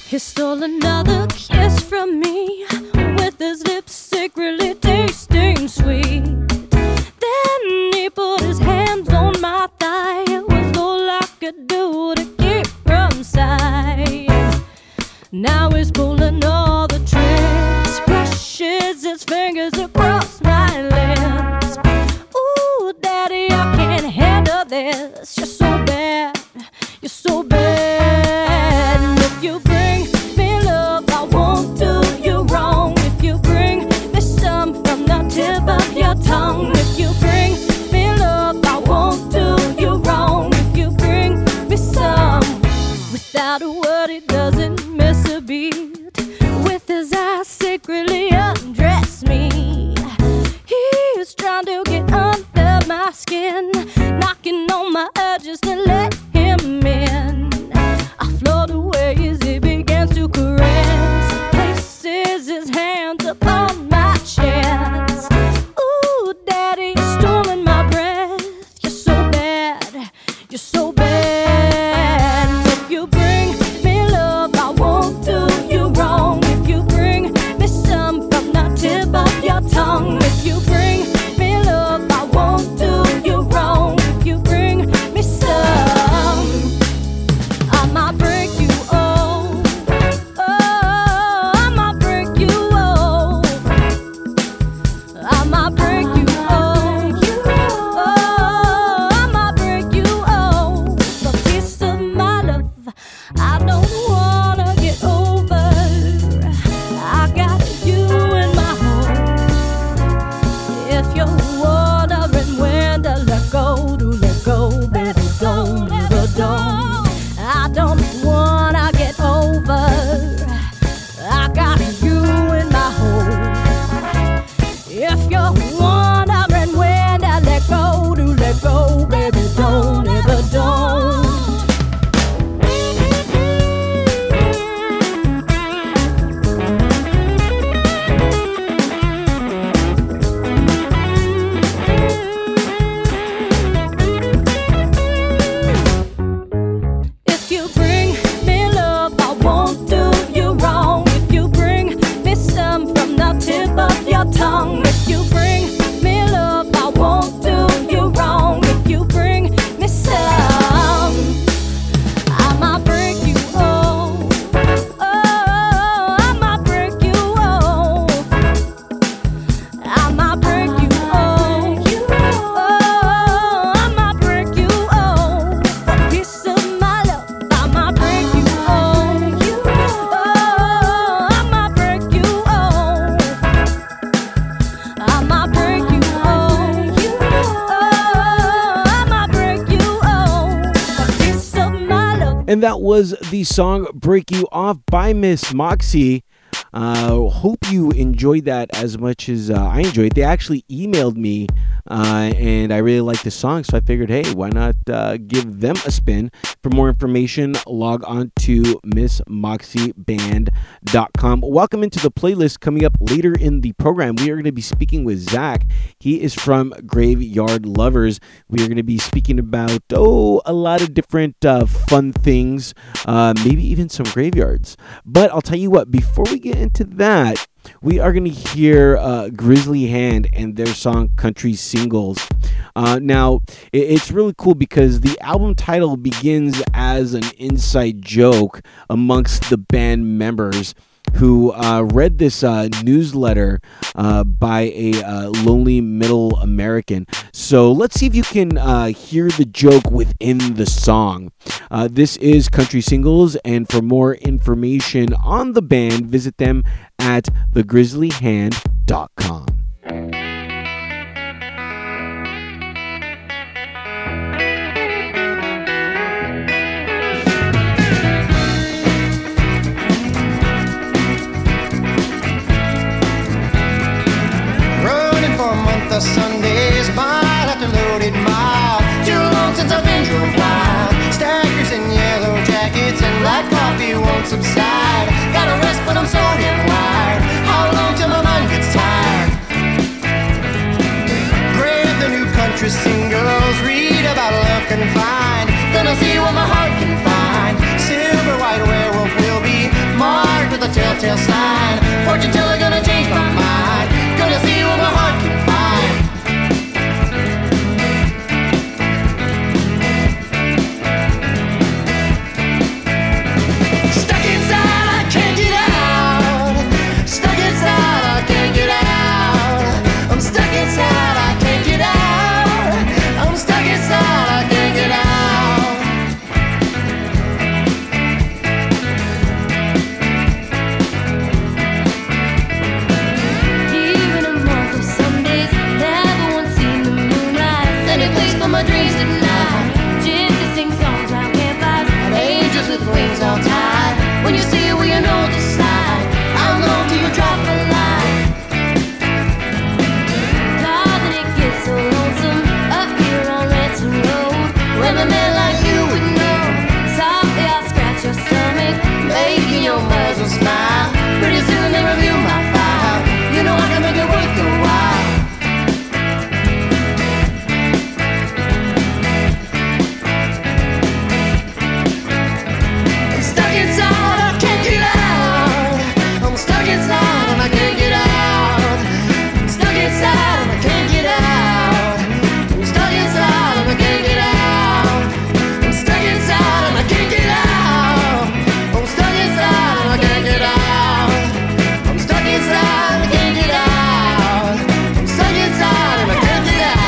He stole another kiss from me, with his lips secretly tasting sweet. Then he put his hands on my thigh. It was all I could do to keep from sighing. Now he's pulling all the tricks, brushes his fingers across my lips. Ooh, daddy, I can't handle this. You're so bad, you're so bad. And if you bring me love, I won't do you wrong. If you bring me some from the tip of your tongue. If you bring me love, I won't do you wrong. If you bring me some, without a word he doesn't miss a beat. With his eyes secretly undress me. He's trying to get under my skin, knocking on my edges to let him in. I float away as he begins to caress, places his hands upon my chest. Ooh, daddy, you're stealing my breath. You're so bad, you're so bad. And if you bring me love, I won't do you wrong. If you bring me some from the tip of your tongue. If you bring me love, I won't do you wrong. If you bring me some, I might break you off. Oh, I might break you off. I might break you off. Oh, I might break you off. A piece of my love I don't wanna get over. I got you in my home. If you're wondering when to let go, baby, don't ever don't. I don't wanna get over. I got you in my home. If you're wondering when to let go, baby, don't ever don't. If you bring me love, I won't do you wrong. If you bring me some from the tip of your tongue. If you bring me love, I won't do you wrong. If you bring me some, I might break you off. Oh, I might break you off. I might break you off. Oh, I might break you off. A piece of my love, I might break you off. Oh, I might break you off. I might break you off. Oh, I might break you off. A piece of my love. And that was the song Break You Off by Miss Moxie. Hope you enjoyed that as much as I enjoyed. They actually emailed me and I really liked the song, so I figured, hey, why not give them a spin? For more information, log on to MissMoxieband.com. Welcome into the playlist. Coming up later in the program, we are going to be speaking with Zach. He is from Graveyard Lovers. We are going to be speaking about, a lot of different fun things, maybe even some graveyards. But I'll tell you what, before we get into that, we are going to hear Grizzly Hand and their song Country Singles. Now, it's really cool because the album title begins as an inside joke amongst the band members who read this newsletter by a lonely middle American. So let's see if you can hear the joke within the song. This is Country Singles, and for more information on the band, visit them at thegrizzlyhand.com. The Sundays, mile after loaded mile. Too long since I've been drove wild. Stackers in yellow jackets and black coffee won't subside. Gotta rest but I'm so damn wired. How long till my mind gets tired? Grab the new country singles, read about love confined. Gonna see what my heart can find. Silver white werewolf will be my coattail slide. Fortune teller gonna change my mind. Gonna see what my heart can find. Stuck inside, I can't get out. Stuck inside, I can't get out. I'm stuck inside, I can't get out. I'm stuck inside, I can't get out. Even a month of Sundays, never once seen the moonrise. Any place but my dreams tonight. Gypsies sing songs round campfires, and angels with wings all tied. When you see it, well, you know the sign. I'll know till you drop a line. God, that it gets so lonesome up here on Ransom Road. When a man like you would know. Softly I'll scratch your stomach, making your muzzle smile. Pretty soon they review my file. You know I can make it worth your while. I'm stuck inside, I can't get out. I'm stuck inside and I can't get out. I'm stuck inside and I can't get out. I'm stuck inside and I can't get out. I'm stuck inside and I can't get out. I'm stuck inside and I can't get out. I'm stuck inside and I can't get out. I'm stuck inside and I can't get out.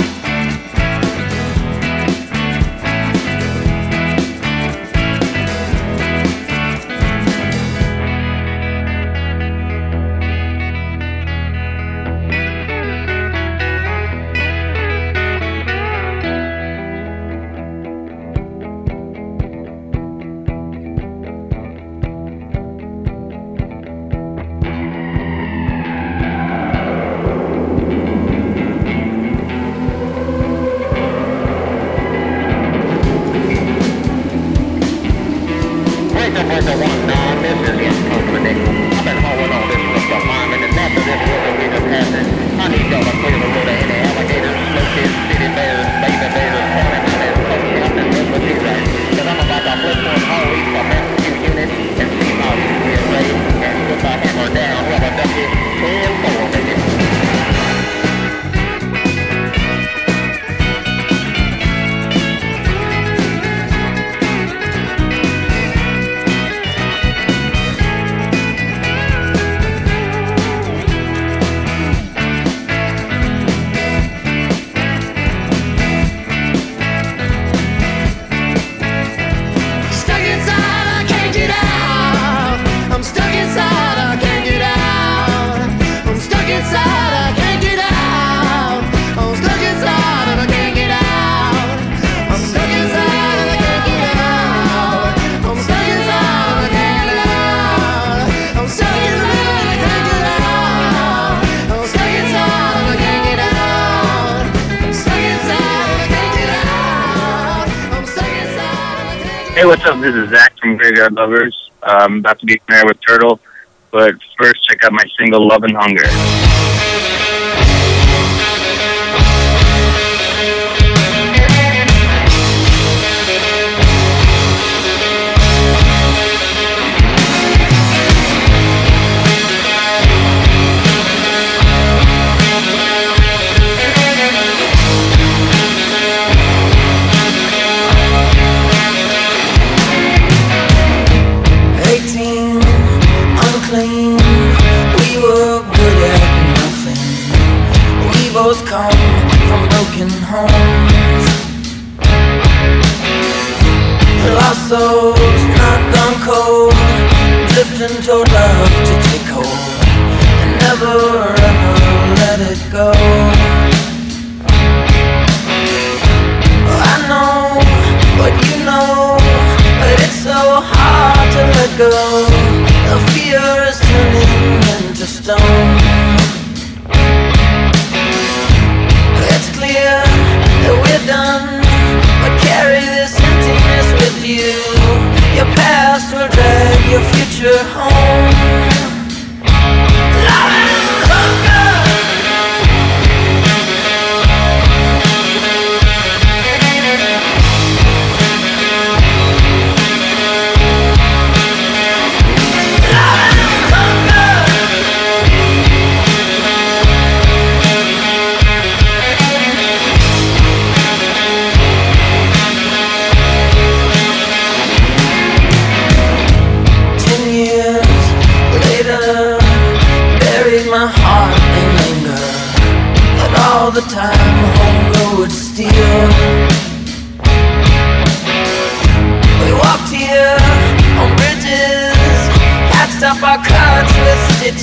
Stuck inside, I can't get out. I'm stuck inside, I can't get out. I'm stuck inside, I can't get out. I'm stuck inside and I can't get out. I'm stuck inside and I can't get out. I'm stuck inside and I can't get out. I'm stuck inside and I can't get out. I'm stuck inside and I can't get out. I'm stuck inside and I can't get out. I'm stuck inside and I can't get out. Hey, what's up? This is Zach from Graveyard Lovers. I'm about to be married with Turtle, but first check out my single Love and Hunger. 18, unclean, we were good at nothing. We both come from broken homes. Lost souls, not gone cold, drifting toward love to take hold, and never ever let it go. I know what you know, but it's so hard to let go. The fear is turning into stone. It's clear that we're done, but carry this emptiness with you. Your past will drag your future home. Love and hunger. Love and hunger.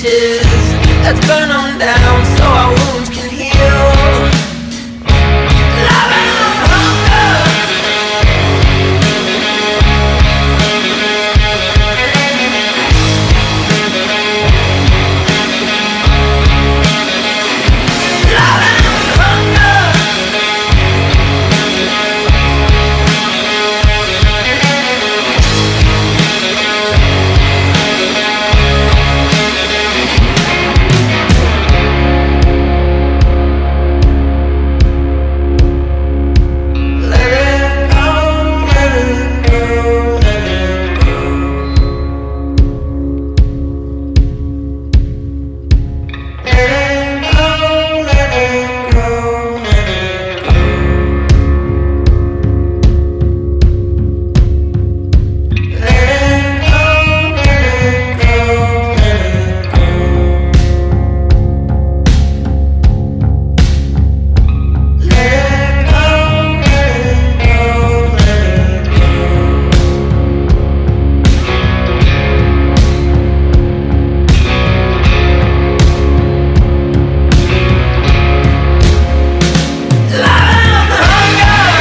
ashes. Let's burn them down so our wounds can heal. Love and hunger. Love and hunger. Let it go, let it go, let it go. Let it go, let it go, let it go. Let it go, let it go, let it go. Let it go, let it go, let it go. Love and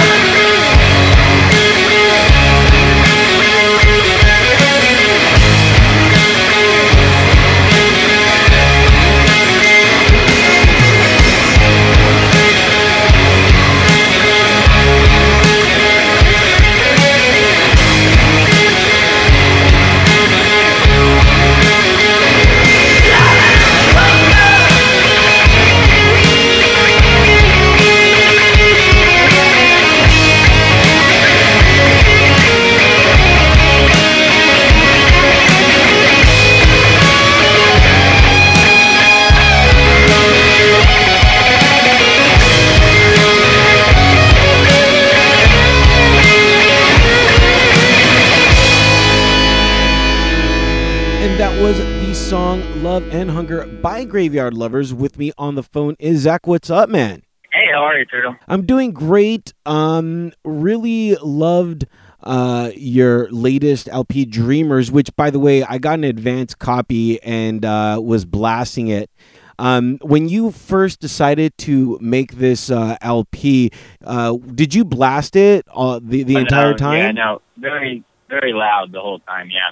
And that was the song Love and Hunger by Graveyard Lovers. With me on the phone is Zach. What's up, man? Hey, how are you, Turtle? I'm doing great. Really loved your latest LP, Dreamers, which, by the way, I got an advance copy and was blasting it. When you first decided to make this LP, did you blast it the entire time? Yeah, no, very, very loud the whole time. Yeah,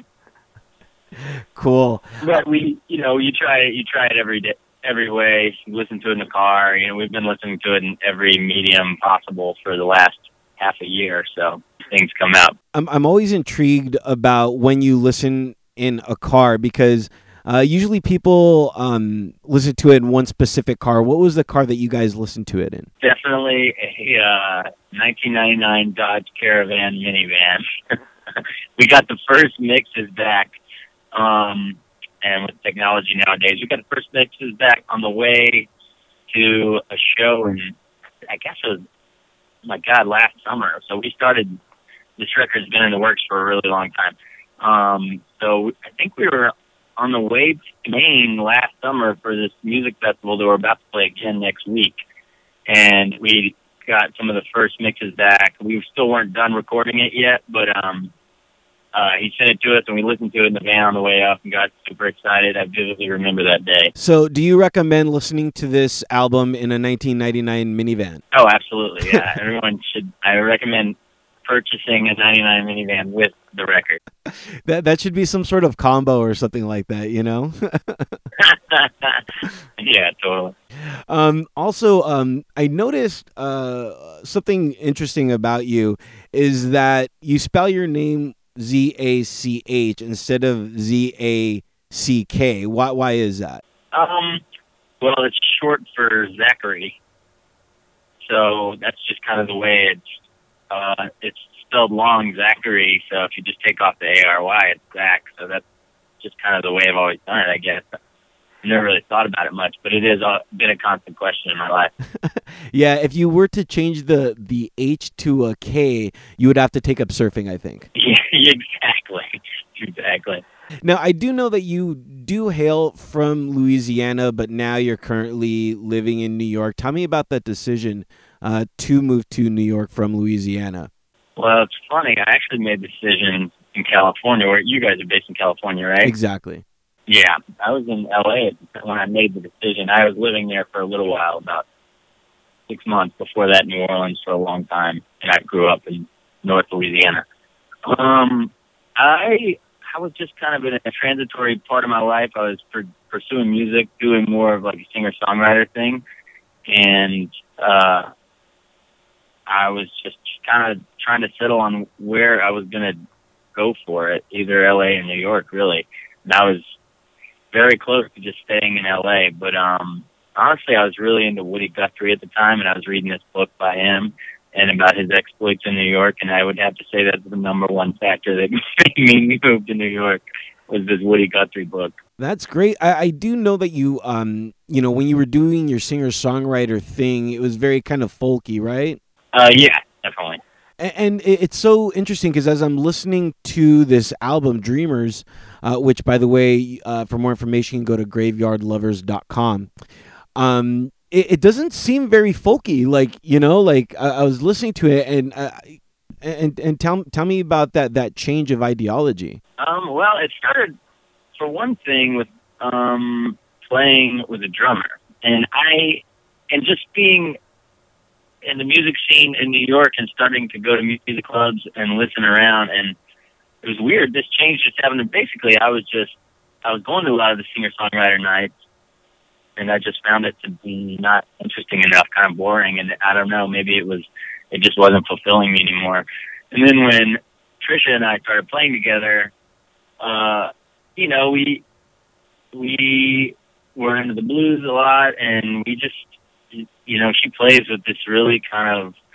Cool. but you try it every day, every way. You listen to it in the car. We've been listening to it in every medium possible for the last half a year. So things come out. I'm always intrigued about when you listen in a car because usually people listen to it in one specific car. What was the car that you guys listened to it in? Definitely a 1999 Dodge Caravan minivan. We got the first mixes back, and with technology nowadays, we got the first mixes back on the way to a show, and I guess it was, last summer. So we started, this record's been in the works for a really long time. So I think we were on the way to Maine last summer for this music festival that we're about to play again next week. And we got some of the first mixes back. We still weren't done recording it yet, but he sent it to us and we listened to it in the van on the way up and got super excited. I vividly remember that day. So do you recommend listening to this album in a 1999 minivan? Oh, absolutely. Yeah, everyone should. I recommend purchasing a 99 minivan with the record. That should be some sort of combo or something like that, Yeah, totally. Also, I noticed something interesting about you is that you spell your name Z-A-C-H instead of Z-A-C-K. Why is that? Well, it's short for Zachary. So that's just kind of the way it's spelled long, Zachary. So if you just take off the A-R-Y, it's Zach. So that's just kind of the way I've always done it, I guess. I never really thought about it much, but it has been a constant question in my life. Yeah, if you were to change the H to a K, you would have to take up surfing, I think. Yeah, exactly. Now, I do know that you do hail from Louisiana, but now you're currently living in New York. Tell me about that decision to move to New York from Louisiana. Well, it's funny. I actually made the decision in California, where you guys are based in California, right? Exactly. Yeah, I was in LA when I made the decision. I was living there for a little while, about 6 months. Before that, New Orleans for a long time, and I grew up in North Louisiana. I was just kind of in a transitory part of my life. I was pursuing music, doing more of like a singer-songwriter thing, and I was just kind of trying to settle on where I was going to go for it, either LA or New York, really. And I was very close to just staying in LA, but honestly, I was really into Woody Guthrie at the time, and I was reading this book by him and about his exploits in New York, and I would have to say that's the number one factor that made me move to New York was this Woody Guthrie book. That's great. I do know that you, when you were doing your singer-songwriter thing, it was very kind of folky, right? Yeah, definitely. And it's so interesting because as I'm listening to this album, Dreamers, which, by the way, for more information, you can go to graveyardlovers.com. It doesn't seem very folky. I was listening to it, and tell me about that change of ideology. Well, it started, for one thing, with playing with a drummer, and just being in the music scene in New York and starting to go to music clubs and listen around, and it was weird. This change just happened. Basically, I was going to a lot of the singer-songwriter nights, and I just found it to be not interesting enough, kind of boring, and I don't know, maybe it just wasn't fulfilling me anymore. And then when Trisha and I started playing together, we were into the blues a lot, and we just, she plays with this really kind of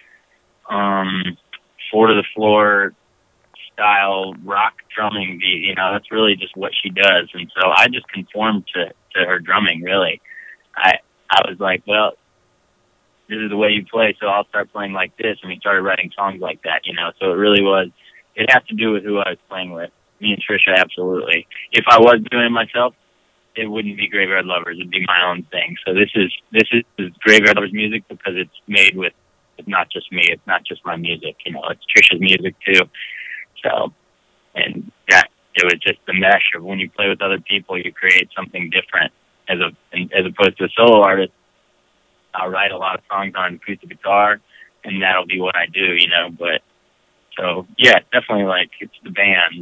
four-to-the-floor style rock drumming beat. That's really just what she does. And so I just conformed to her drumming, really. I was like, well, this is the way you play, so I'll start playing like this. And we started writing songs like that, So it has to do with who I was playing with. Me and Trisha, absolutely. If I was doing it myself, it wouldn't be Graveyard Lovers. It'd be my own thing. So this is Graveyard Lovers music because it's made with, it's not just me. It's not just my music. It's Trisha's music too. So, and that, it was just the mesh of when you play with other people, you create something different. As opposed to a solo artist, I'll write a lot of songs on acoustic guitar, and that'll be what I do, But so yeah, definitely it's the band,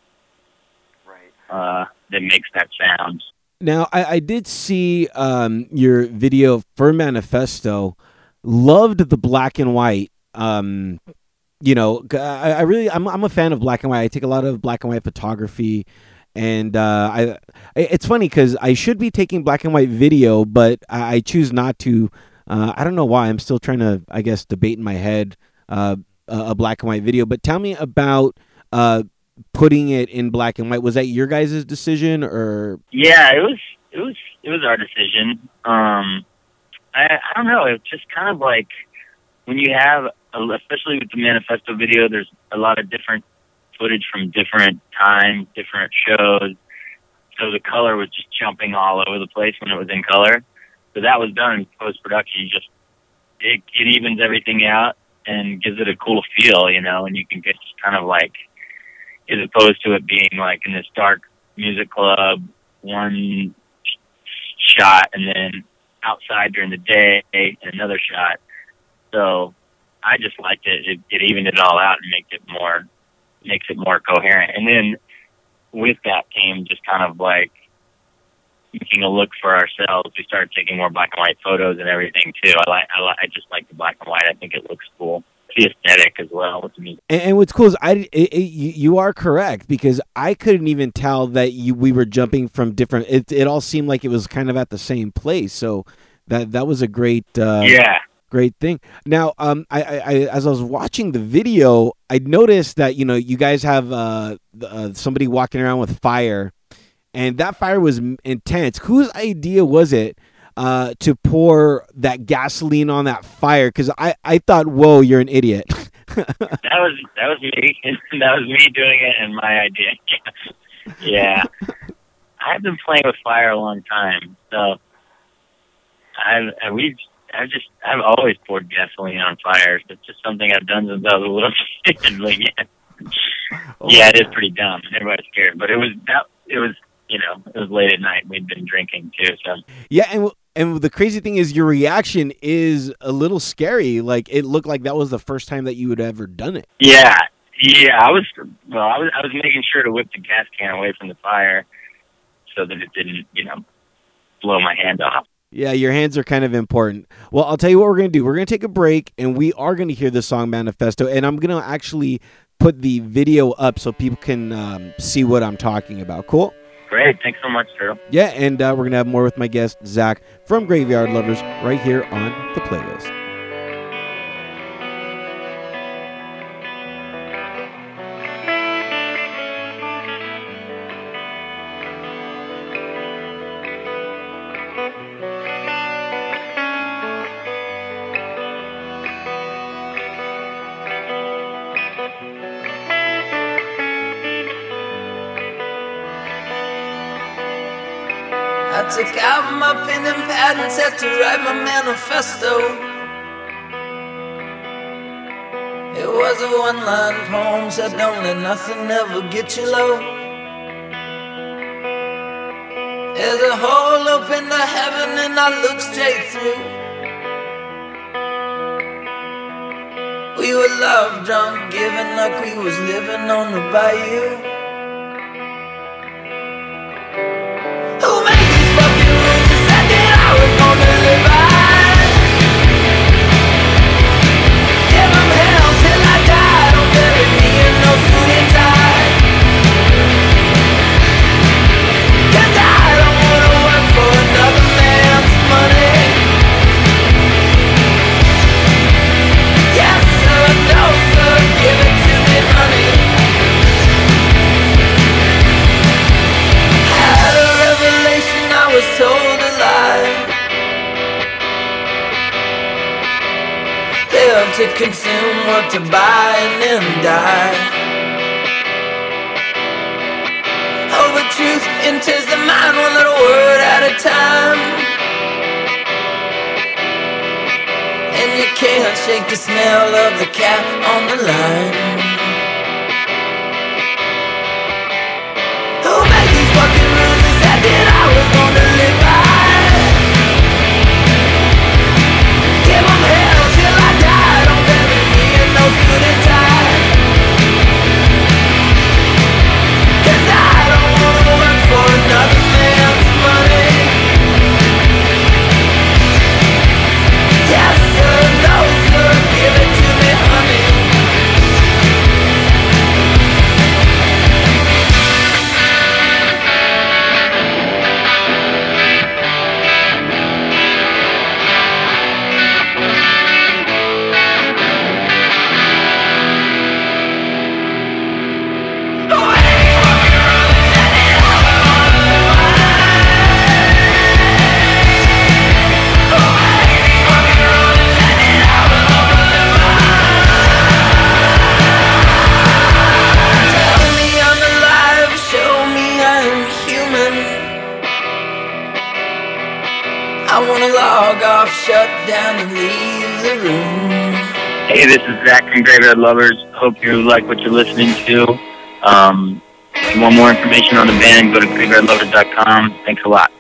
right, that makes that sound. Now, I did see your video for Manifesto. Loved the black and white. I'm a fan of black and white. I take a lot of black and white photography. And it's funny because I should be taking black and white video, but I choose not to. I don't know why. I'm still trying to, I guess, debate in my head a black and white video. But tell me about putting it in black and white. Was that your guys' decision, or? Yeah, it was our decision. I don't know. It's just kind of like when you have, especially with the Manifesto video, there's a lot of different footage from different times, different shows. So the color was just jumping all over the place when it was in color. So that was done in post-production. It evens everything out and gives it a cool feel, and you can get just kind of as opposed to it being in this dark music club, one shot, and then outside during the day, and another shot. So I just liked it. It evened it all out and makes it more coherent. And then with that came just kind of making a look for ourselves. We started taking more black and white photos and everything too. I just like the black and white. I think it looks cool. The aesthetic as well with the music. And what's cool is you are correct, because I couldn't even tell that we were jumping from different. It all seemed like it was kind of at the same place. So that was a great great thing. Now, I as I was watching the video, I noticed that you guys have somebody walking around with fire, and that fire was intense. Whose idea was it to pour that gasoline on that fire? Because I thought, whoa, you're an idiot. That was me. That was me doing it, and my idea. Yeah. I've been playing with fire a long time, so I've always poured gasoline on fires. It's just something I've done since I was a little kid. It is pretty dumb. Everybody's scared, but it was it was late at night. We'd been drinking too, so. Yeah, and the crazy thing is your reaction is a little scary. Like, it looked like that was the first time that you had ever done it. Yeah, I was making sure to whip the gas can away from the fire so that it didn't, blow my hand off. Yeah, your hands are kind of important. Well, I'll tell you what we're going to do. We're going to take a break, and we are going to hear the song Manifesto, and I'm going to actually put the video up so people can see what I'm talking about. Cool? Great. Thanks so much, Drew. Yeah, and we're going to have more with my guest, Zach, from Graveyard Lovers, right here on the playlist. I took out my pen and pad and set to write my manifesto. It was a one-line poem, said don't let nothing ever get you low. There's a hole open to heaven and I look straight through. We were love drunk, giving like we was living on the bayou. Who made these fucking rules and said that I was gonna live by? Give them hell till I die. Don't bury me in no suit and tie. 'Cause I don't wanna work for another man's money. Yes sir, no sir, give it to me honey. Had a revelation, I was told a lie. Live to consume, work to buy, and then die. Oh, but truth enters the mind one little word at a time. And you can't shake the smell of the cat on the line. Who made these fucking rules and said that I was gonna live by? Give them hell till I die. Don't bury me in no suit and tie. 'Cause I don't wanna work for another man's money. Yes sir, no sir, give it to me honey. Tell me I'm alive, show me I'm human. I wanna log off, shut down and leave the room. Hey, this is Zach from Graveyard Lovers. Hope you like what you're listening to. If you want more information on the band, go to graveyardlovers.com. Thanks a lot.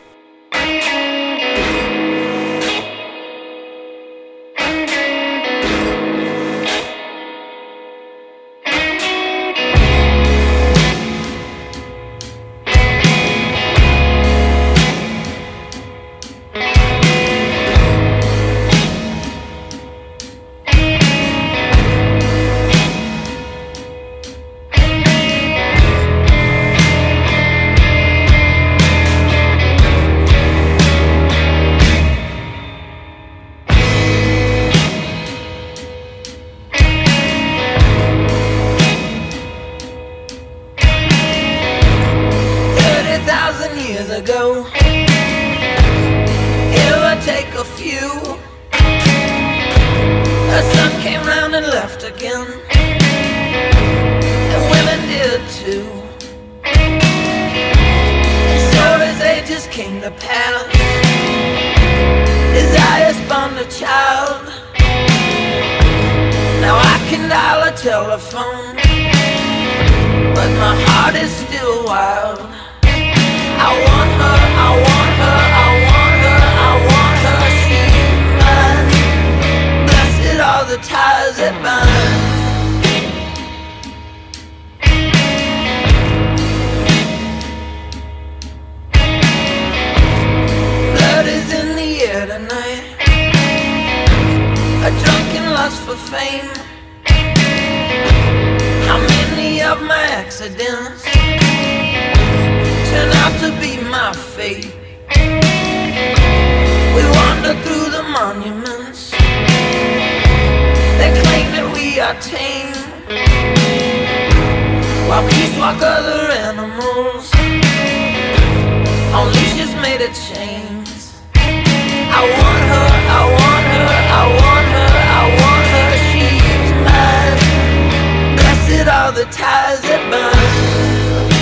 Years ago, it would take a few. The sun came round and left again, and women did too. And sure as ages came to pass, desire spawned a child. Now I can dial a telephone, but my heart is still wild. I fame? How many of my accidents turn out to be my fate? We wander through the monuments. They claim that we are tame, while peace walk other animals on leashes made of chains. I want her, I want her, I want her, I want her. She's mine. Blessed are the ties that bind.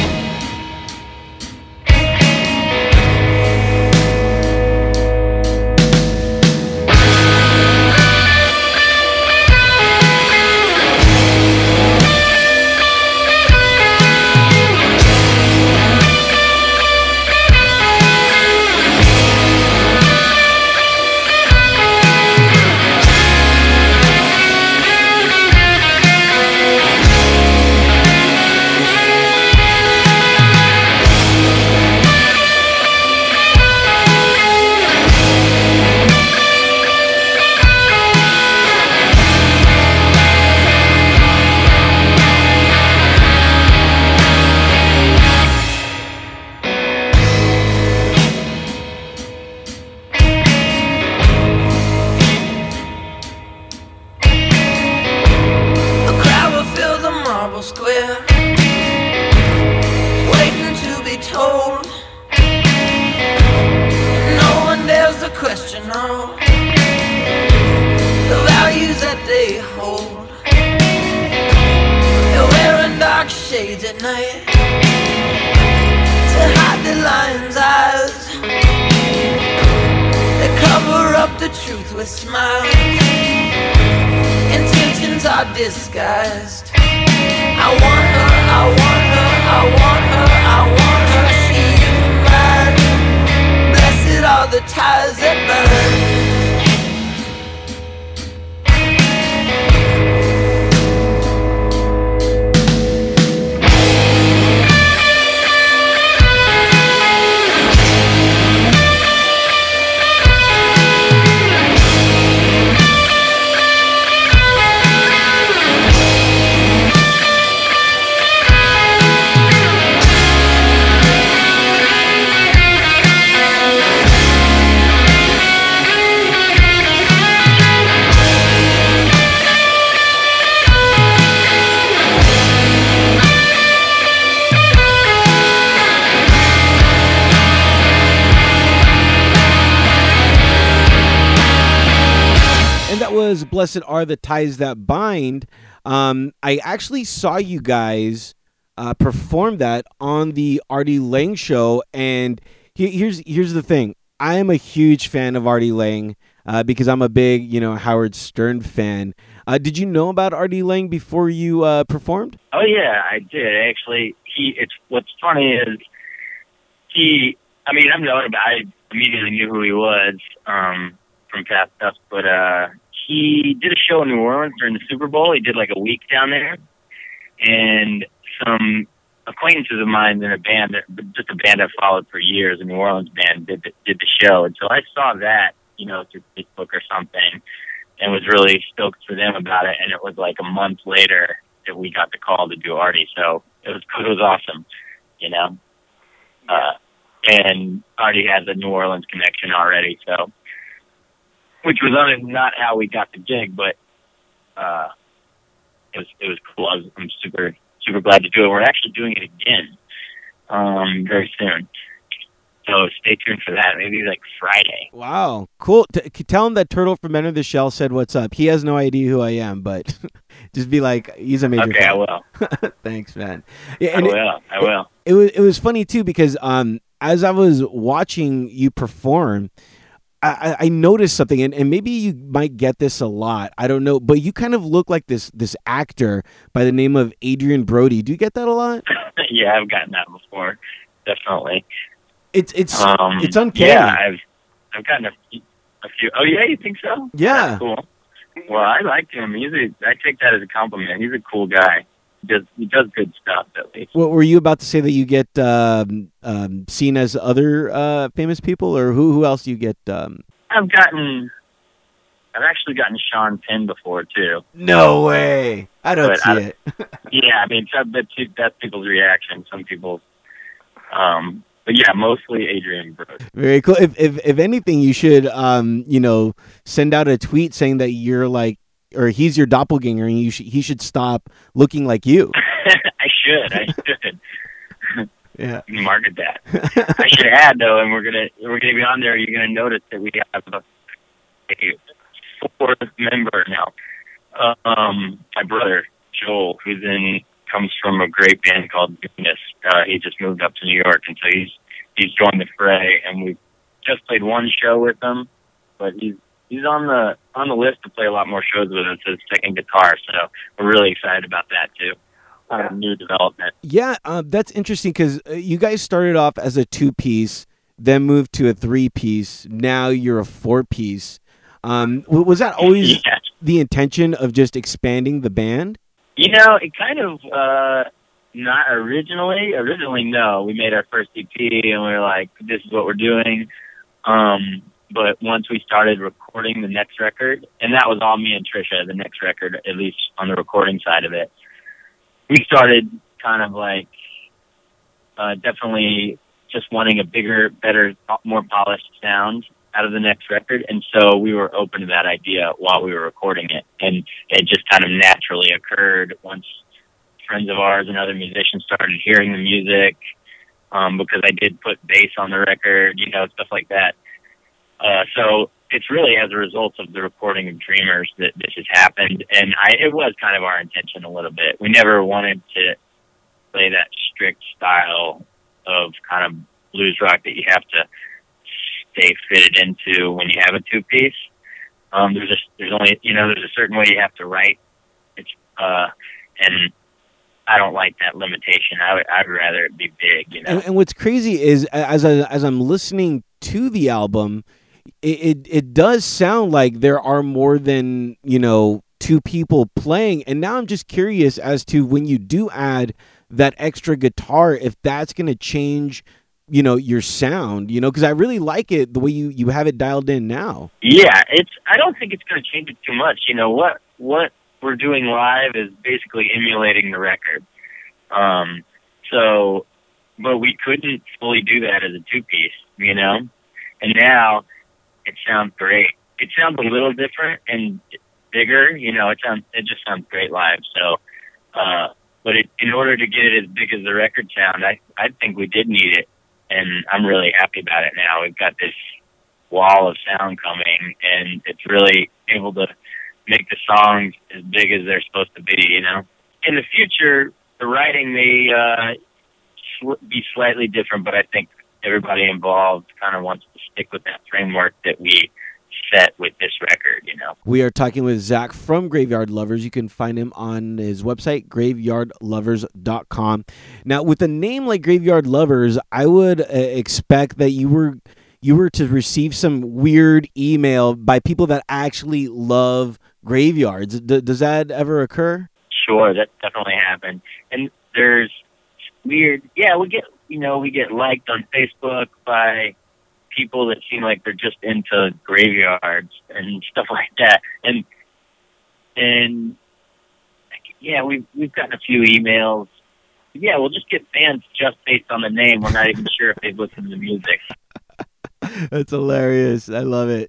Square, waiting to be told. No one dares to question all the values that they hold. They're wearing dark shades at night to hide the lion's eyes. They cover up the truth with smiles. Intentions are disguised. I want her, I want her, I want her, I want her. She's mine. Blessed are the ties that bind. Was Blessed Are the Ties That Bind. I actually saw you guys perform that on the Artie Lang show, and here's the thing. I am a huge fan of Artie Lang because I'm a big Howard Stern fan. Did you know about Artie Lang before you performed? Oh yeah, I did actually. What's funny is I've known about. I immediately knew who he was from past stuff, but he did a show in New Orleans during the Super Bowl. He did like a week down there, and some acquaintances of mine in a band, just a band I've followed for years, a New Orleans band, did the show. And so I saw that, through Facebook or something, and was really stoked for them about it. And it was like a month later that we got the call to do Artie. So it was awesome, and Artie has a New Orleans connection already, so. Which was not how we got the gig, but it was cool. I'm super glad to do it. We're actually doing it again very soon, so stay tuned for that. Maybe like Friday. Wow, cool. Tell him that Turtle from Enter the Shell said what's up. He has no idea who I am, but just be like, he's a major fan. Okay, I will. Thanks, man. Yeah, I will. It was funny too because as I was watching you perform, I noticed something, and maybe you might get this a lot. I don't know, but you kind of look like this actor by the name of Adrian Brody. Do you get that a lot? Yeah, I've gotten that before. Definitely. It's uncanny. Yeah, I've gotten a few. Oh yeah, you think so? Yeah. That's cool. Well, I liked him. I take that as a compliment. He's a cool guy. He does good stuff, at least. What were you about to say, that you get seen as other famous people, or who else do you get? I've gotten I've actually gotten Sean Penn before too. No way. I don't But see I- it. Yeah, I mean that's people's reaction. Some people, but yeah, mostly Adrian Brooks. Very cool. If anything, you should send out a tweet saying that you're like, or he's your doppelganger, and he should stop looking like you. I should. Yeah. Market that. I should add though, and we're gonna be on there. You're gonna notice that we have a fourth member now. My brother Joel, comes from a great band called Venus. He just moved up to New York, and so he's joined the fray. And we just played one show with him, but he's on the list to play a lot more shows with us as second guitar. So we're really excited about that too. New development. Yeah, that's interesting because you guys started off as a 2-piece, then moved to a 3-piece. Now you're a 4-piece. Was that always Yeah. the intention of just expanding the band? It kind of not originally. Originally, no. We made our first EP and we were like, "This is what we're doing." But once we started recording the next record, and that was all me and Trisha, the next record, at least on the recording side of it. We started kind of like definitely just wanting a bigger, better, more polished sound out of the next record. And so we were open to that idea while we were recording it. And it just kind of naturally occurred once friends of ours and other musicians started hearing the music, because I did put bass on the record, stuff like that. So it's really as a result of the recording of Dreamers that this has happened, and it was kind of our intention a little bit. We never wanted to play that strict style of kind of blues rock that you have to stay fitted into when you have a 2-piece. There's only there's a certain way you have to write. And I don't like that limitation. I'd rather it be big. And what's crazy is as I'm listening to the album, it does sound like there are more than 2 people playing. And now I'm just curious as to when you do add that extra guitar, if that's going to change your sound, because I really like it the way you have it dialed in now. Yeah, I don't think it's going to change it too much. What we're doing live is basically emulating the record. But we couldn't fully do that as a 2-piece, and now it sounds great. It sounds a little different and bigger, it just sounds great live. So, but in order to get it as big as the record sound, I think we did need it, and I'm really happy about it now. We've got this wall of sound coming, and it's really able to make the songs as big as they're supposed to be, In the future, the writing may be slightly different, but I think everybody involved kind of wants to stick with that framework that we set with this record, We are talking with Zach from Graveyard Lovers. You can find him on his website, graveyardlovers.com. Now, with a name like Graveyard Lovers, I would expect that you were to receive some weird email by people that actually love graveyards. Does that ever occur? Sure, that definitely happened. And there's weird, we get liked on Facebook by people that seem like they're just into graveyards and stuff like that. And we've gotten a few emails. Yeah, we'll just get fans just based on the name. We're not even sure if they've listened to the music. That's hilarious. I love it.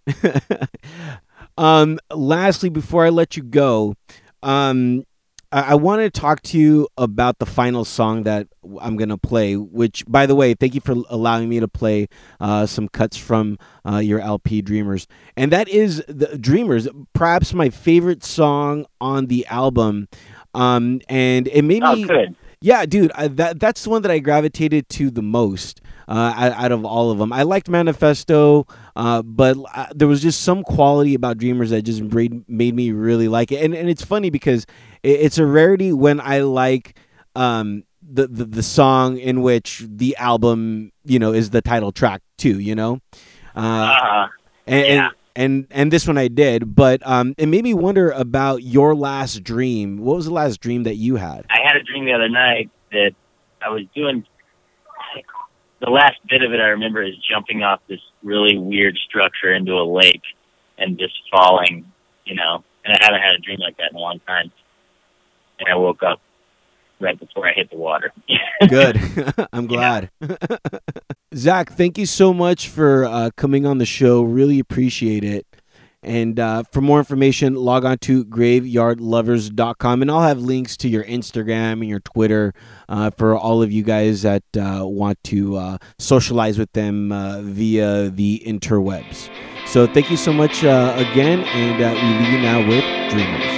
Lastly, before I let you go, I want to talk to you about the final song that I'm going to play, which, by the way, thank you for allowing me to play some cuts from your LP, Dreamers. And that is the Dreamers, perhaps my favorite song on the album. And it made me... good. Yeah, dude, that's the one that I gravitated to the most out of all of them. I liked Manifesto, but there was just some quality about Dreamers that just made me really like it. And it's funny because it's a rarity when I like the song in which the album, is the title track too, And this one I did, but it made me wonder about your last dream. What was the last dream that you had? I had a dream the other night that I was doing. The last bit of it I remember is jumping off this really weird structure into a lake, and just falling, you know. And I haven't had a dream like that in a long time. And I woke up right before I hit the water. Good. I'm glad. Zach, thank you so much for coming on the show. Really appreciate it. And for more information, log on to graveyardlovers.com. And I'll have links to your Instagram and your Twitter for all of you guys that want to socialize with them via the interwebs. So thank you so much again. And we leave you now with Dreamers.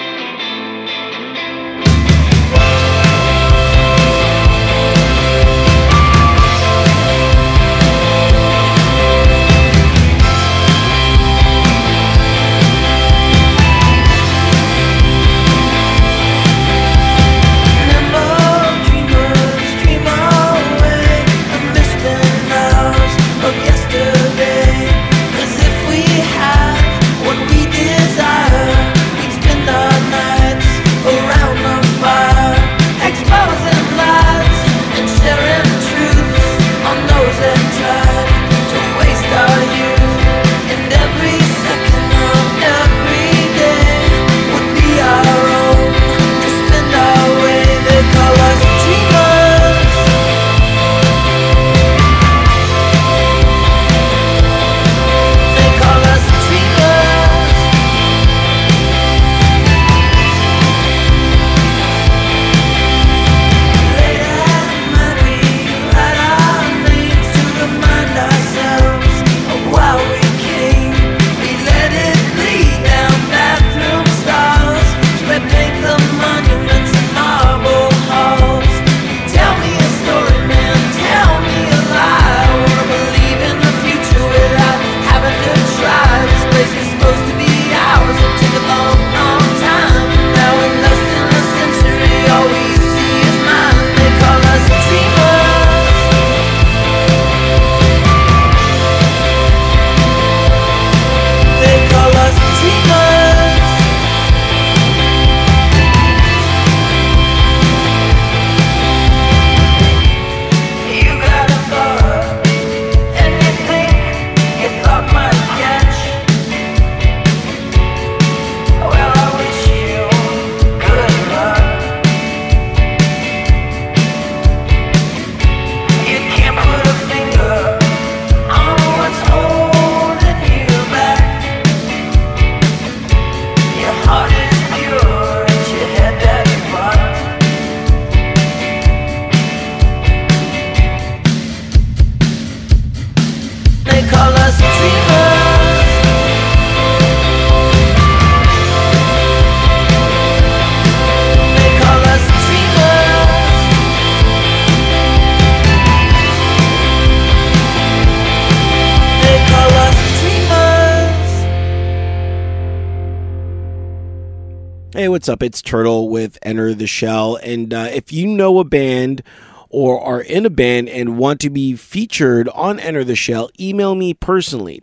Hey, what's up? It's Turtle with Enter the Shell. And if you know a band or are in a band and want to be featured on Enter the Shell, email me personally,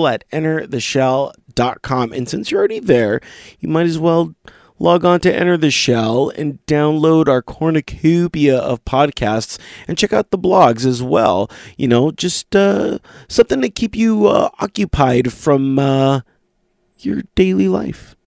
turtle@entertheshell.com. And since you're already there, you might as well log on to Enter the Shell and download our cornucopia of podcasts and check out the blogs as well. You know, just something to keep you occupied from your daily life.